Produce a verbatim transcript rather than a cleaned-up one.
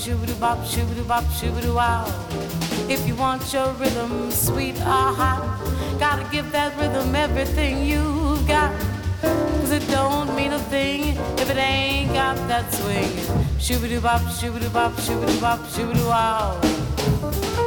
shoo-ba-doo bop, shoo-ba-doo bop, shoo-ba-doo wow. If you want your rhythm sweet or hot, gotta give that rhythm everything you've got. Cause it don't mean a thing if it ain't got that swing. Shoo-ba-doo bop, shoo-ba-doo bop, shoo-ba-doo bop, shoo-ba-doo wow.